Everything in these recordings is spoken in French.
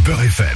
Beurre FM.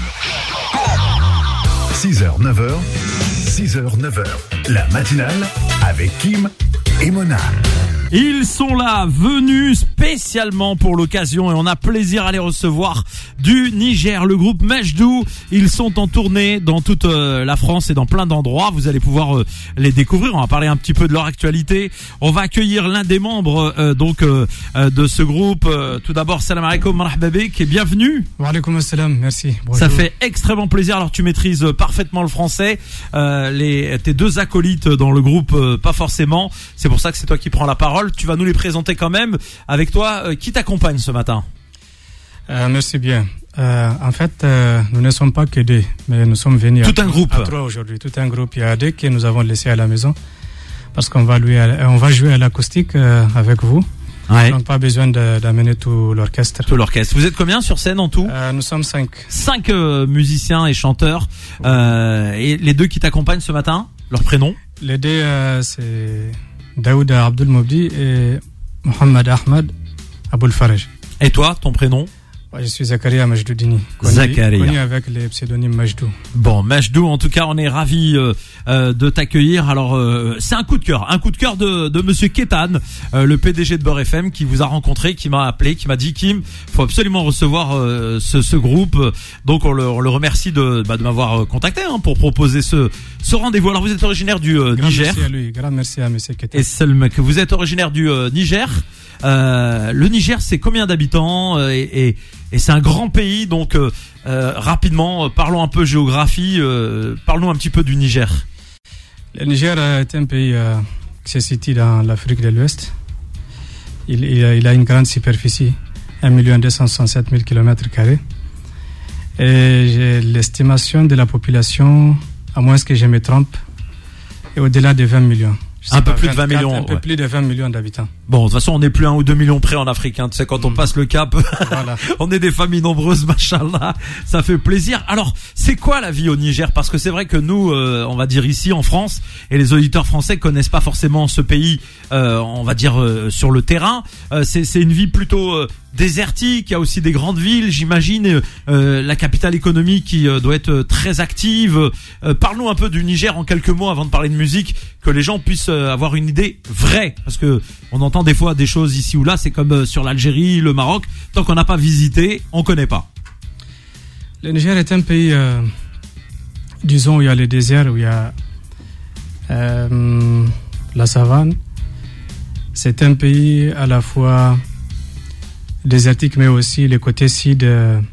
6h, 9h, 6h, 9h. La matinale avec Kim et Mona. Ils sont là, venus spécialement pour l'occasion et on a plaisir à les recevoir du Niger, le groupe Majdou. Ils sont en tournée dans toute la France et dans plein d'endroits. Vous allez pouvoir les découvrir. On va parler un petit peu de leur actualité. On va accueillir l'un des membres de ce groupe. Tout d'abord, salam alaikum, marhaba bik et bienvenue. Wa alaikum assalam, merci. Bonjour. Ça fait extrêmement plaisir. Alors tu maîtrises parfaitement le français. Tes deux acolytes dans le groupe, pas forcément. C'est pour ça que c'est toi qui prends la parole. Tu vas nous les présenter quand même. Avec toi, qui t'accompagne ce matin? Merci bien. En fait, nous ne sommes pas que deux, mais nous sommes venus tout un groupe. À trois aujourd'hui. Tout un groupe. Il y a deux que nous avons laissés à la maison parce qu'on va jouer à l'acoustique avec vous. Ouais. Donc pas besoin d'amener tout l'orchestre. Tout l'orchestre. Vous êtes combien sur scène en tout? Nous sommes 5. 5 musiciens et chanteurs. Et les deux qui t'accompagnent ce matin, leurs prénoms? Les deux, c'est Daouda Abdul Mobdi et Mohamed Ahmed Aboul Faraj. Et toi, ton prénom? Je suis Zakaria Majdoudini, connu avec les pseudonymes Majdou. Bon, Majdou, en tout cas, on est ravis de t'accueillir. Alors, c'est un coup de cœur de Monsieur Kétan, le PDG de Beurre FM, qui vous a rencontré, qui m'a appelé, qui m'a dit Kim, faut absolument recevoir ce groupe. Donc, on le remercie de m'avoir contacté pour proposer ce rendez-vous. Alors, vous êtes originaire du Niger. Merci à lui, grand merci à Monsieur Kétan. Et Selmek, vous êtes originaire du Niger. Le Niger, c'est combien d'habitants et c'est un grand pays, donc rapidement, parlons un peu géographie, parlons un petit peu du Niger. Le Niger est un pays qui se situe dans l'Afrique de l'Ouest. Il a une grande superficie, 1 267 000 km². Et j'ai l'estimation de la population, à moins que je me trompe, est au-delà de 20 millions. Un peu plus de 20 millions. Un peu plus de 20 millions d'habitants. Bon, de toute façon, on n'est plus 1 ou 2 millions près en Afrique. Tu sais, quand on passe le cap, voilà. On est des familles nombreuses, machallah. Ça fait plaisir. Alors, c'est quoi la vie au Niger? Parce que c'est vrai que nous, on va dire ici en France, et les auditeurs français connaissent pas forcément ce pays, on va dire sur le terrain. C'est une vie plutôt désertique. Il y a aussi des grandes villes, j'imagine. La capitale économique qui doit être très active. Parlons un peu du Niger en quelques mots avant de parler de musique, que les gens puissent avoir une idée vraie, parce que on entend des fois des choses ici ou là, c'est comme sur l'Algérie, le Maroc, tant qu'on n'a pas visité, on connaît pas. Le Niger est un pays, disons, où il y a le désert, où il y a la savane. C'est un pays à la fois désertique, mais aussi le côté sud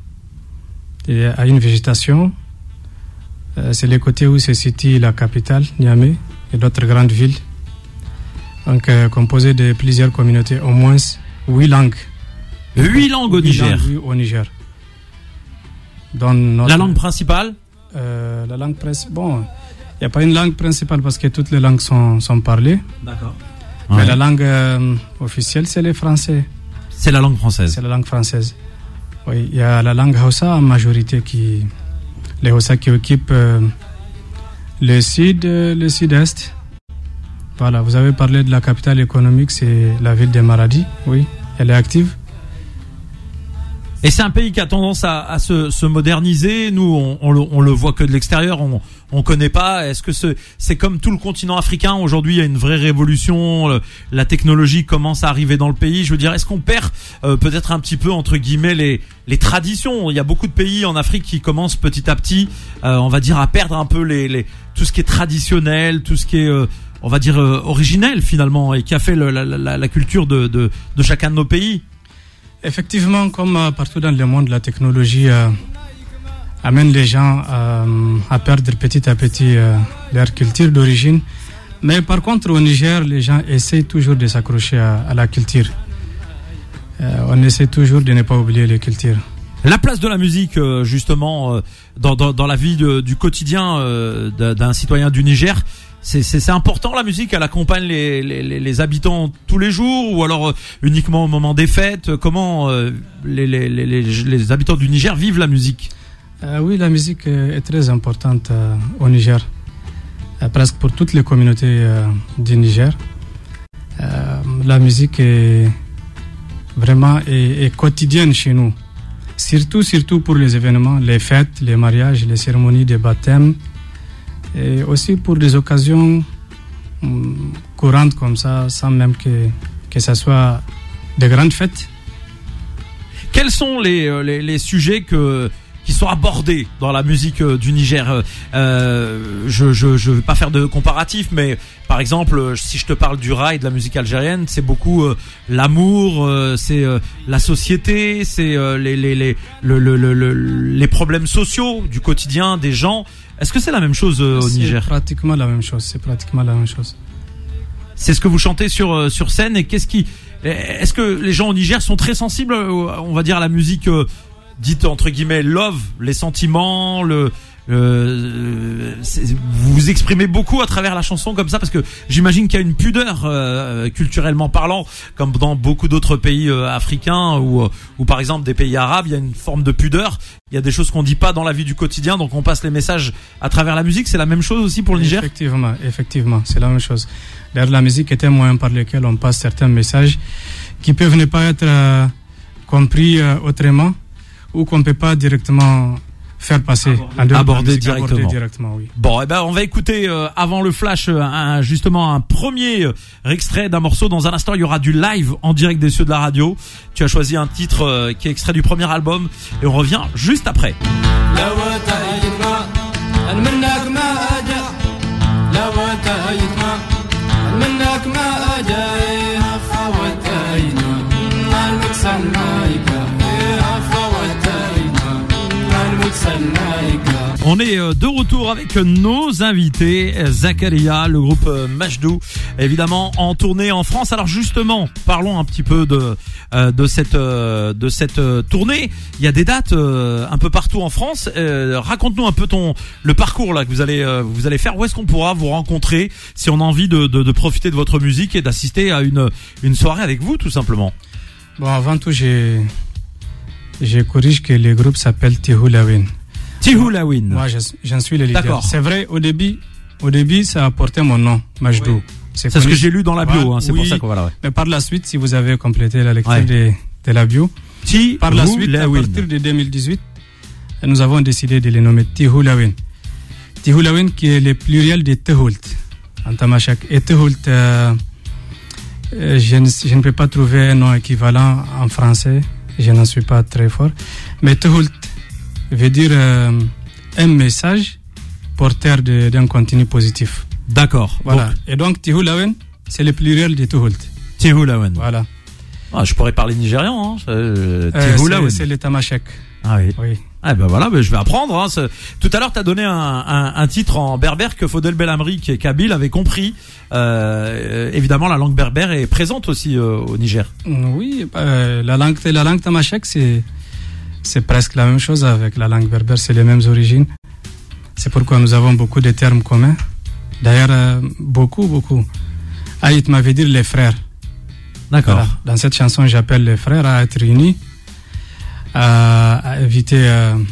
a une végétation. C'est le côté où se situe la capitale, Niamey, et d'autres grandes villes. Donc, composé de plusieurs communautés, au moins 8 langues. 8 langues au Niger. Au Niger. La langue principale? La langue principale. Bon, il n'y a pas une langue principale parce que toutes les langues sont parlées. D'accord. Mais ouais. La langue officielle, c'est le français. C'est la langue française. C'est la langue française. Oui, il y a la langue Hausa en majorité les Hausa qui occupent le sud, le sud-est. Voilà, vous avez parlé de la capitale économique, c'est la ville de Maradi. Oui, elle est active. Et c'est un pays qui a tendance à se moderniser. Nous, on le voit que de l'extérieur, on connaît pas. Est-ce que c'est comme tout le continent africain? Aujourd'hui, il y a une vraie révolution. La technologie commence à arriver dans le pays. Je veux dire, est-ce qu'on perd peut-être un petit peu, entre guillemets, les traditions? Il y a beaucoup de pays en Afrique qui commencent petit à petit, on va dire, à perdre un peu tout ce qui est traditionnel, tout ce qui est on va dire originel finalement, et qui a fait la culture de chacun de nos pays. Effectivement, comme partout dans le monde, la technologie amène les gens à perdre petit à petit leur culture d'origine. Mais par contre, au Niger, les gens essaient toujours de s'accrocher à la culture. On essaie toujours de ne pas oublier les cultures. La place de la musique, justement, dans la vie du quotidien d'un citoyen du Niger, c'est important. La musique, elle accompagne les habitants tous les jours, ou alors uniquement au moment des fêtes? Comment les habitants du Niger vivent la musique? Oui, la musique est très importante au Niger, presque pour toutes les communautés du Niger. La musique est vraiment quotidienne chez nous. Surtout pour les événements, les fêtes, les mariages, les cérémonies de baptême, et aussi pour des occasions courantes comme ça, sans même que ça soit de grandes fêtes. Quels sont les sujets qui sont abordés dans la musique du Niger? Je vais pas faire de comparatif, mais par exemple, si je te parle du raï, de la musique algérienne, c'est beaucoup l'amour, c'est la société, c'est les problèmes sociaux du quotidien des gens. Est-ce que c'est la même chose au Niger? C'est pratiquement la même chose. C'est ce que vous chantez sur scène, et est-ce que les gens au Niger sont très sensibles, on va dire, à la musique dite entre guillemets love, les sentiments, vous vous exprimez beaucoup à travers la chanson comme ça, parce que j'imagine qu'il y a une pudeur culturellement parlant, comme dans beaucoup d'autres pays africains ou par exemple des pays arabes, il y a une forme de pudeur. Il y a des choses qu'on dit pas dans la vie du quotidien, donc on passe les messages à travers la musique. C'est la même chose aussi pour le Niger? Effectivement, c'est la même chose. D'ailleurs, la musique est un moyen par lequel on passe certains messages qui peuvent ne pas être compris autrement, ou qu'on peut pas directement faire passer, aborder directement. Oui. Bon, on va écouter avant le flash justement un premier extrait d'un morceau. Dans un instant, il y aura du live en direct des cieux de la radio. Tu as choisi un titre qui est extrait du premier album, et on revient juste après. On est de retour avec nos invités, Zakaria, le groupe Majdou, évidemment en tournée en France. Alors justement, parlons un petit peu de cette tournée. Il y a des dates un peu partout en France. Raconte-nous un peu le parcours là que vous allez faire. Où est-ce qu'on pourra vous rencontrer si on a envie de profiter de votre musique et d'assister à une soirée avec vous, tout simplement? Bon, avant tout, je corrige que le groupe s'appelle Tihoulawin. Tihoulawin. Moi, j'en suis le leader. D'accord. C'est vrai, au début, ça a porté mon nom, Majdou. Oui. C'est ce que j'ai lu dans la bio, c'est pour ça que voilà. Ouais. Mais par la suite, si vous avez complété la lecture de la bio, par la suite, à partir de 2018, nous avons décidé de les nommer Tihoulawin. Tihoulawin qui est le pluriel de Tehoult, en tamashek. Et Tehoult, je ne peux pas trouver un nom équivalent en français, je n'en suis pas très fort. Mais Tehoult veut dire un message porteur d'un contenu positif. D'accord. Voilà. Bon. Et donc Tihoulawin, c'est le pluriel de Tehoult. Tihoulawin. Voilà. Ah, je pourrais parler nigérian. Tihoulawin. C'est le tamashek. Ah oui. Ah ben voilà, je vais apprendre. Tout à l'heure, tu as donné un titre en berbère que Fodel Belhamri, qui est kabyle, avait compris. Évidemment, la langue berbère est présente aussi au Niger. Oui, la langue tamashek, c'est presque la même chose avec la langue berbère, c'est les mêmes origines. C'est pourquoi nous avons beaucoup de termes communs. D'ailleurs, beaucoup. Aït m'avait dit les frères. D'accord. Voilà. Dans cette chanson, j'appelle les frères à être unis, à éviter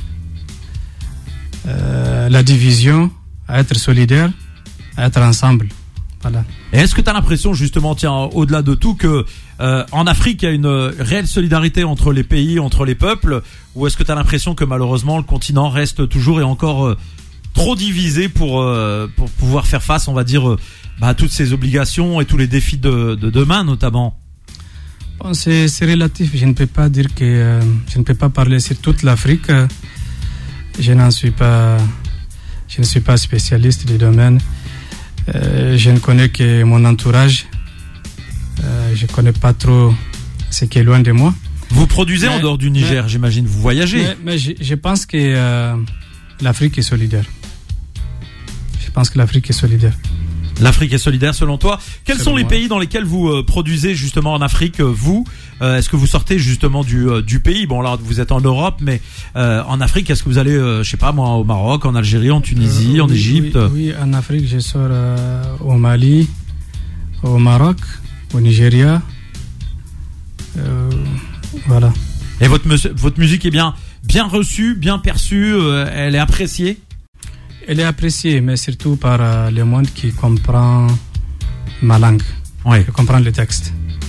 la division, à être solidaires, à être ensemble. Voilà. Et est-ce que tu as l'impression, justement, au-delà de tout, que en Afrique, il y a une réelle solidarité entre les pays, entre les peuples, ou est-ce que tu as l'impression que malheureusement le continent reste toujours et encore trop divisé pour pouvoir faire face, on va dire, à toutes ces obligations et tous les défis de demain, notamment? Bon, c'est relatif. Je ne peux pas dire que je ne peux pas parler sur toute l'Afrique. Je ne suis pas spécialiste du domaine. Je ne connais que mon entourage. Je ne connais pas trop ce qui est loin de moi. Vous produisez en dehors du Niger, j'imagine. Vous voyagez. Mais je pense que l'Afrique est solidaire. Je pense que l'Afrique est solidaire. L'Afrique est solidaire selon toi. Quels sont les pays dans lesquels vous produisez justement en Afrique, vous? Est-ce que vous sortez justement du pays? Bon, là vous êtes en Europe, mais en Afrique, est-ce que vous allez, je sais pas moi, au Maroc, en Algérie, en Tunisie, en Égypte? Oui, en Afrique, je sors au Mali, au Maroc, au Nigeria. Voilà. Et votre musique est bien reçue, bien perçue, elle est appréciée? Elle est appréciée, mais surtout par le monde qui comprend ma langue, oui. qui comprend le texte.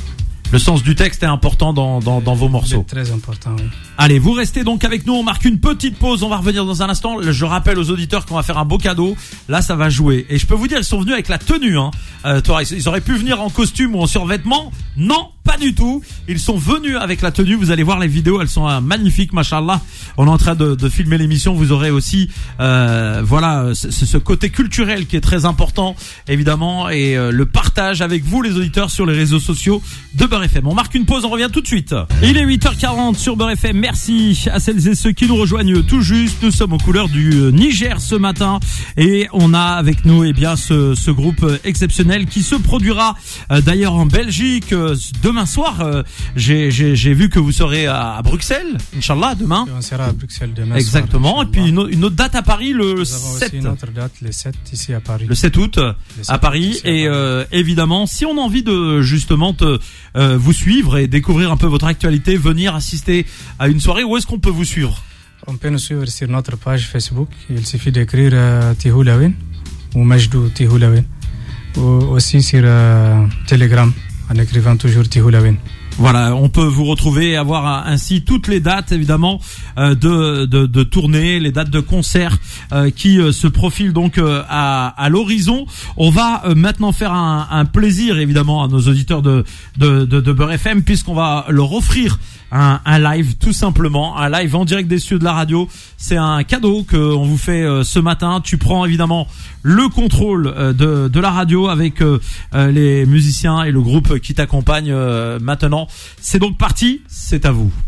Le sens du texte est important dans vos morceaux. C'est très important, oui. Allez, vous restez donc avec nous, on marque une petite pause, on va revenir dans un instant. Je rappelle aux auditeurs qu'on va faire un beau cadeau. Là, ça va jouer. Et je peux vous dire, ils sont venus avec la tenue, hein. Ils auraient pu venir en costume ou en survêtement. Non, pas du tout. Ils sont venus avec la tenue. Vous allez voir les vidéos, elles sont magnifiques, machallah. On est en train de filmer l'émission. Vous aurez aussi, ce côté culturel qui est très important, évidemment, et le partage avec vous, les auditeurs, sur les réseaux sociaux de Beurre FM. On marque une pause, on revient tout de suite. Il est 8h40 sur Beurre FM. Merci à celles et ceux qui nous rejoignent tout juste. Nous sommes aux couleurs du Niger ce matin et on a avec nous ce groupe exceptionnel qui se produira d'ailleurs en Belgique demain soir. J'ai vu que vous serez à Bruxelles, Inch'Allah, demain. On sera à Bruxelles demain. Exactement. Soir, et puis une autre date à Paris le 7. Nous avons aussi une autre date, le 7 ici à Paris. Le 7 août à Paris. Et évidemment, si on a envie de justement vous suivre et découvrir un peu votre actualité, venir assister à une soirée, où est-ce qu'on peut vous suivre? On peut nous suivre sur notre page Facebook. Il suffit d'écrire Tihoulawin ou Majdou Tihoulawin. Ou aussi sur Telegram en écrivant toujours Tihoulawin. Voilà, on peut vous retrouver et avoir ainsi toutes les dates évidemment de tournée, les dates de concerts qui se profilent donc à l'horizon. On va maintenant faire un plaisir évidemment à nos auditeurs de Beurre FM, puisqu'on va leur offrir un live, tout simplement, un live en direct des studios de la radio. C'est un cadeau qu'on vous fait ce matin. Tu prends évidemment le contrôle de la radio avec les musiciens et le groupe qui t'accompagne maintenant. C'est donc parti, c'est à vous.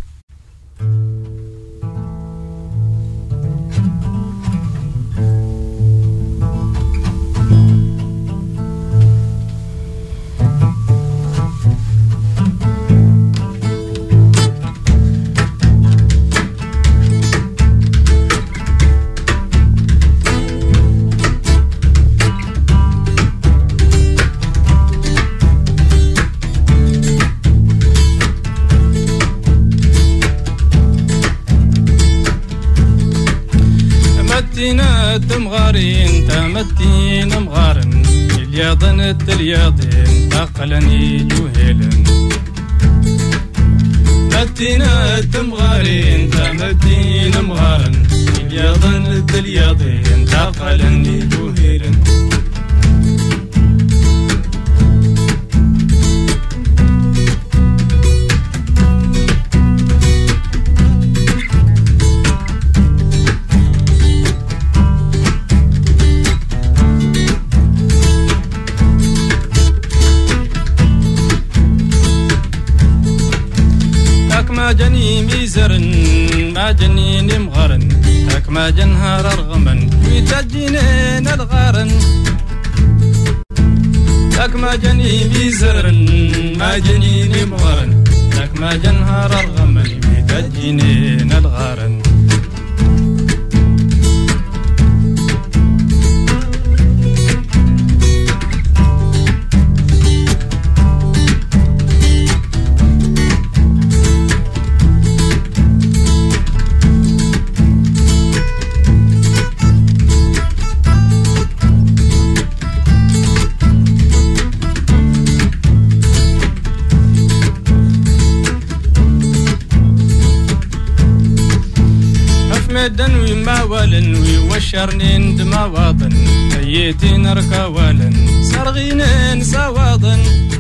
تمغارين تمتين مغارن الياضن الياضين تقلني جوهلن متينا تمغارين تمتين مغارن الياضن الياضين تقلني جوهلن ما جني ميزرن ما جني مغرن هاك ما جنهار رغمن ويتجينين الغارن هاك ما جني ميزرن ما جني مغرن هاك ما جنهار رغمن ويتجينين الغارن مدن وما والن ويوشرنين دمواطن هيتين ركوالن سرغينين سواضن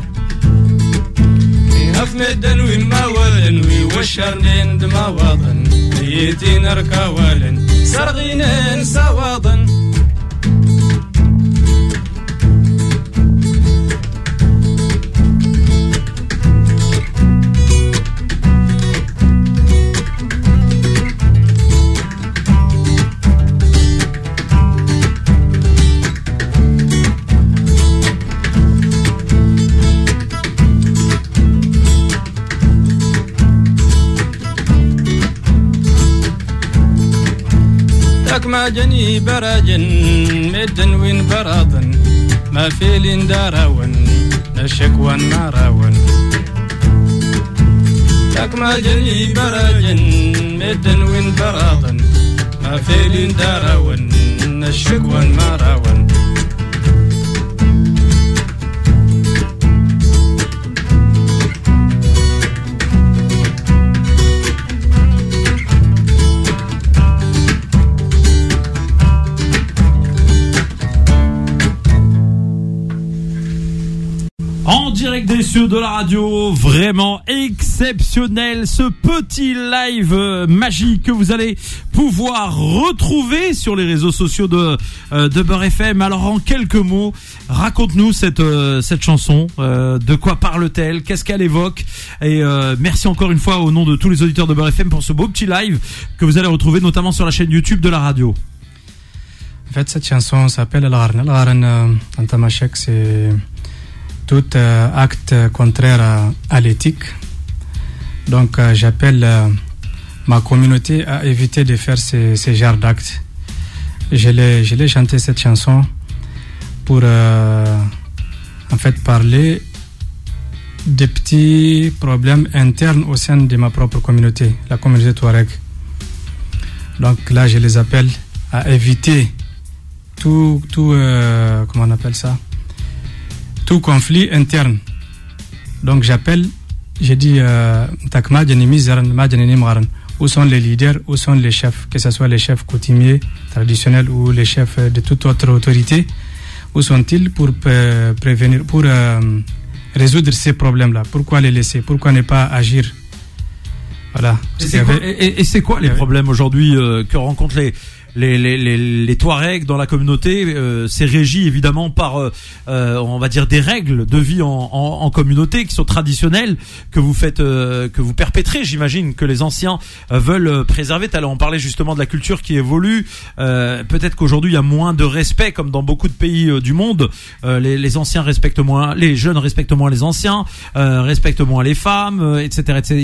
هف مدن وما والن ويوشرنين دمواطن هيتين ركوالن سرغينين سواضن ما جني براجن مدن وين براضن ما فيلين داراون نشكوان ناراون تاك ما جني براجن مدن وين براضن ما فيلين داراون نشكوان ناراون direct des cieux de la radio, vraiment exceptionnel, ce petit live magique que vous allez pouvoir retrouver sur les réseaux sociaux de Beurre FM. Alors en quelques mots, raconte-nous cette chanson, de quoi parle-t-elle, qu'est-ce qu'elle évoque, et merci encore une fois au nom de tous les auditeurs de Beurre FM pour ce beau petit live que vous allez retrouver notamment sur la chaîne YouTube de la radio. En fait, cette chanson s'appelle Al-Gharn. Al-Gharn, en tamashek, c'est tout acte contraire à l'éthique. Donc, j'appelle ma communauté à éviter de faire ces genres d'actes. Je l'ai chanté cette chanson pour, en fait, parler des petits problèmes internes au sein de ma propre communauté, la communauté Touareg. Donc là, je les appelle à éviter tout comment on appelle ça, tout conflit interne. Donc j'ai dit où sont les leaders, où sont les chefs, que ce soit les chefs coutumiers traditionnels ou les chefs de toute autre autorité, où sont-ils pour prévenir, pour résoudre ces problèmes-là? Pourquoi les laisser? Pourquoi ne pas agir? Voilà. Et c'est quoi les problèmes aujourd'hui que rencontrent les Touaregs dans la communauté? C'est régi évidemment par on va dire des règles de vie en communauté qui sont traditionnelles, que vous faites, que vous perpétrez, j'imagine, que les anciens veulent préserver. Tout à l'heure on parlait justement de la culture qui évolue, peut-être qu'aujourd'hui il y a moins de respect comme dans beaucoup de pays du monde, les anciens respectent moins, les jeunes respectent moins les anciens, respectent moins les femmes, etc.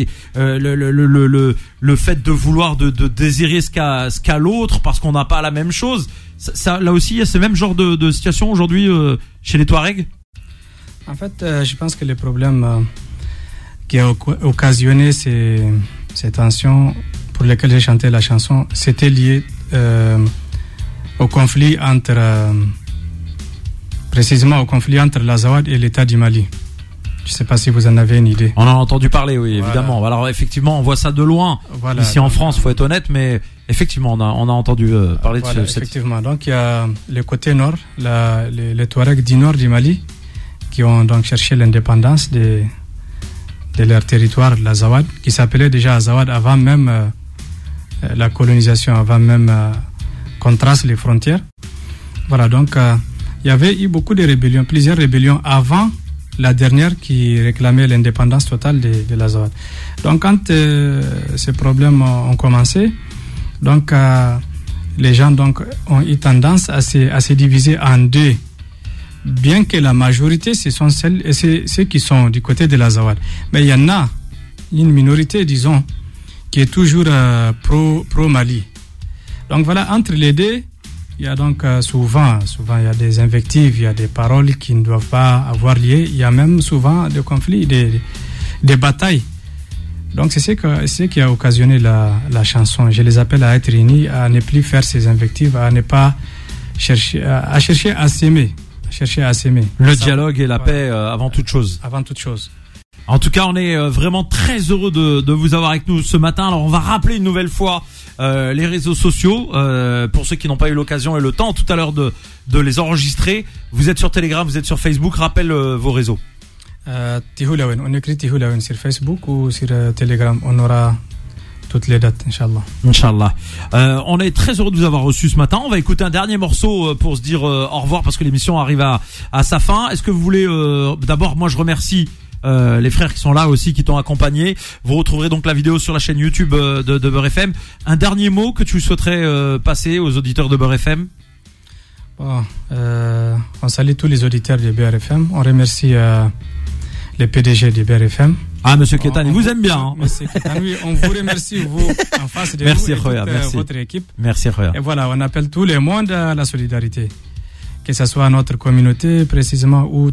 Le fait de vouloir de désirer ce qu'a l'autre parce qu'on n'a pas la même chose, ça là aussi il y a ce même genre de situation aujourd'hui chez les Touaregs. En fait, je pense que le problème qui a occasionné ces tensions pour lesquelles j'ai chanté la chanson, c'était lié au conflit précisément au conflit entre l'Azawad et l'État du Mali. Je ne sais pas si vous en avez une idée. On en a entendu parler, oui, évidemment. Voilà. Alors effectivement, on voit ça de loin. Voilà, ici en France, faut être honnête, mais effectivement, on a entendu parler de cette... Effectivement. Donc il y a le côté nord, les Touaregs du nord du Mali, qui ont donc cherché l'indépendance de leur territoire, l'Azawad, qui s'appelait déjà Azawad avant même la colonisation, avant même qu'on trace les frontières. Voilà, donc il y avait eu beaucoup de rébellions, plusieurs rébellions avant la dernière qui réclamait l'indépendance totale de l'Azawad. Donc quand ces problèmes ont commencé, donc les gens donc ont eu tendance à se diviser en deux, bien que la majorité ce sont ceux qui sont du côté de l'Azawad. Mais il y en a une minorité, disons, qui est toujours pro Mali. Donc voilà, entre les deux, il y a donc souvent il y a des invectives, il y a des paroles qui ne doivent pas avoir lieu. Il y a même souvent des conflits, des batailles. Donc c'est ce qui a occasionné la chanson. Je les appelle à être unis, à ne plus faire ces invectives, à ne pas chercher à s'aimer. Le dialogue et la paix avant toute chose. Avant toute chose. En tout cas, on est vraiment très heureux de vous avoir avec nous ce matin. Alors on va rappeler une nouvelle fois les réseaux sociaux pour ceux qui n'ont pas eu l'occasion et le temps tout à l'heure de les enregistrer. Vous êtes sur Telegram, vous êtes sur Facebook. Rappelle vos réseaux. Tihoulaouen, on écrit Tihoulaouen sur Facebook ou sur Telegram. On aura toutes les dates, Inch'Allah. Inch'Allah. On est très heureux de vous avoir reçu ce matin. On va écouter un dernier morceau pour se dire au revoir parce que l'émission arrive à sa fin. Est-ce que vous voulez d'abord, moi je remercie les frères qui sont là aussi, qui t'ont accompagné. Vous retrouverez donc la vidéo sur la chaîne YouTube de Beurre FM. Un dernier mot que tu souhaiterais passer aux auditeurs de Beurre FM? Bon, on salue tous les auditeurs de Beurre FM. On remercie les PDG de Beurre FM. Ah, Monsieur Ketani, vous aime bien. Hein. Monsieur Ketani, on vous remercie, vous, en face de merci, vous et merci. Votre équipe. Merci, Roya. Et voilà, on appelle tout le monde à la solidarité. Que ce soit notre communauté, précisément, ou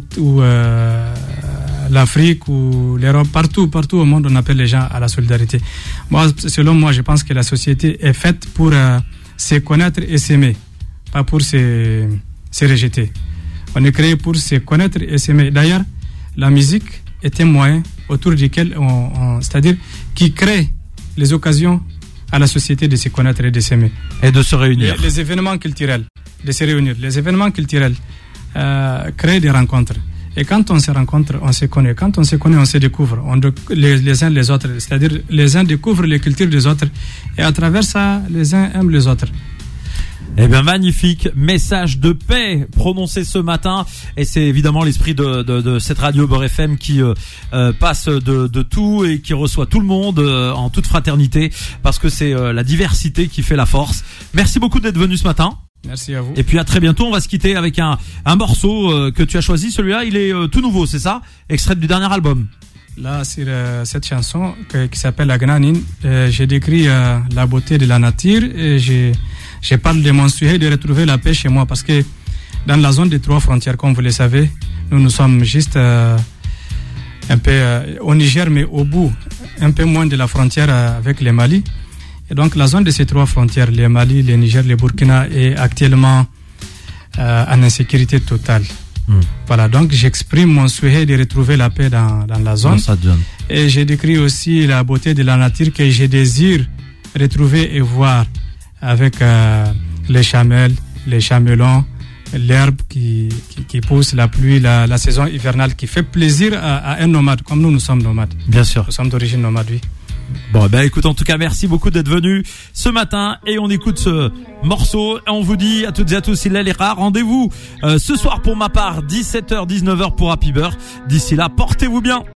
l'Afrique ou l'Europe, partout au monde, on appelle les gens à la solidarité. Moi, selon moi, je pense que la société est faite pour se connaître et s'aimer, pas pour se rejeter. On est créé pour se connaître et s'aimer. D'ailleurs, la musique est un moyen autour duquel c'est-à-dire qui crée les occasions à la société de se connaître et de s'aimer. Et de se réunir. Les événements culturels, de se réunir. Les événements culturels créent des rencontres. Et quand on se rencontre, on se connaît. Quand on se connaît, on se découvre. Les uns les autres. C'est-à-dire, les uns découvrent les cultures des autres. Et à travers ça, les uns aiment les autres. Eh bien, magnifique message de paix prononcé ce matin, et c'est évidemment l'esprit de cette radio Beurre FM qui passe de tout et qui reçoit tout le monde en toute fraternité, parce que c'est la diversité qui fait la force. Merci beaucoup d'être venu ce matin. Merci à vous. Et puis à très bientôt. On va se quitter avec un morceau que tu as choisi. Celui-là, il est tout nouveau, c'est ça? Extrait du dernier album. Là, sur cette chanson qui s'appelle La Granine, j'ai décrit la beauté de la nature et je parle de mon souhait de retrouver la paix chez moi, parce que dans la zone des 3 frontières, comme vous le savez, nous sommes juste un peu au Niger, mais au bout, un peu moins de la frontière avec le Mali. Et donc la zone de ces 3 frontières, le Mali, le Niger, le Burkina, est actuellement en insécurité totale. Voilà, donc j'exprime mon souhait de retrouver la paix dans la zone. Et j'ai décrit aussi la beauté de la nature que je désire retrouver et voir, avec les chamelles, les chamelons, l'herbe qui pousse, la pluie, la saison hivernale qui fait plaisir à un nomade, comme nous sommes nomades. Bien sûr. Nous sommes d'origine nomade, oui. Bon, ben écoute, en tout cas, merci beaucoup d'être venu ce matin, et on écoute ce morceau et on vous dit à toutes et à tous, il est rare. Rendez-vous ce soir pour ma part, 17h, 19h pour Happy Beurre. D'ici là, portez-vous bien.